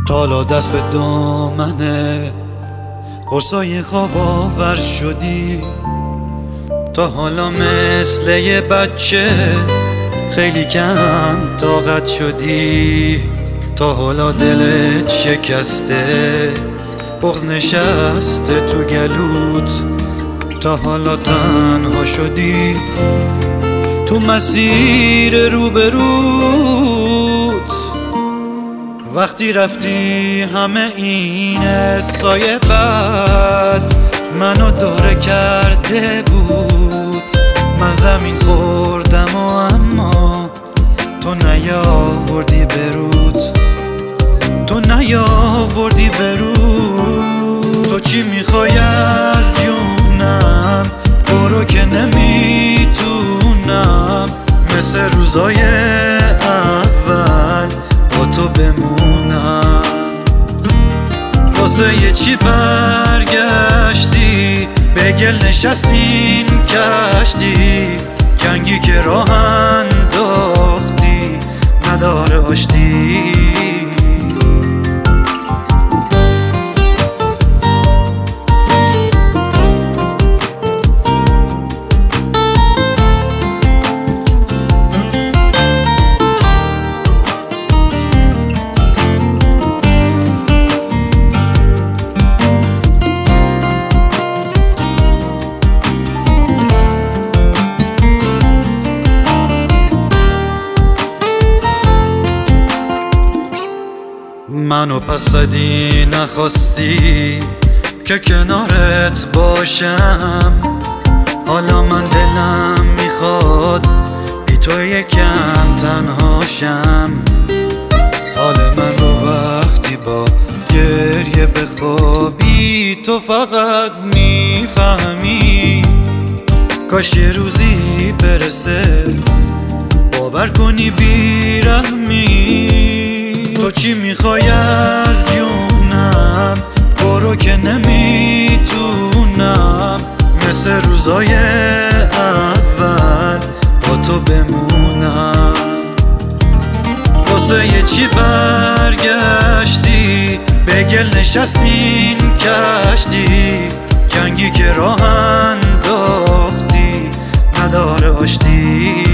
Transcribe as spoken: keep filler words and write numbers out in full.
تالا دست به دامنه قرصای خواب آور شدی. تا حالا مثل یه بچه خیلی کم طاقت شدی. تا حالا دلت شکسته بغض نشسته تو گلوت. تا حالا تنها شدی تو مسیر روبروت. وقتی رفتی همه این سایه بد منو دوره کرده بود. من زمین خوردم و اما تو نیاوردی برود. تو نیاوردی برود. تو چی میخوای از جونم؟ برو که نمیتونم مثل روزای اول با تو بمونم. واسه یه چی برگشتی به گل نشستین کشتی. جنگی که راه انداختی نداره آشتی. منو پس زدی نخواستی که کنارت باشم. حالا من دلم میخواد بی تو یکم تنهاشم. حال من رو وقتی با گریه بخوابی تو فقط میفهمی. کاش یه روزی برسه باور کنی بیرحمی. تو چی میخوای از جونم؟ برو که نمیتونم مثل روزای اول با تو بمونم. واسه یه چی برگشتی به گل نشستین کشتی. جنگی که راه انداختی نداره آشتی.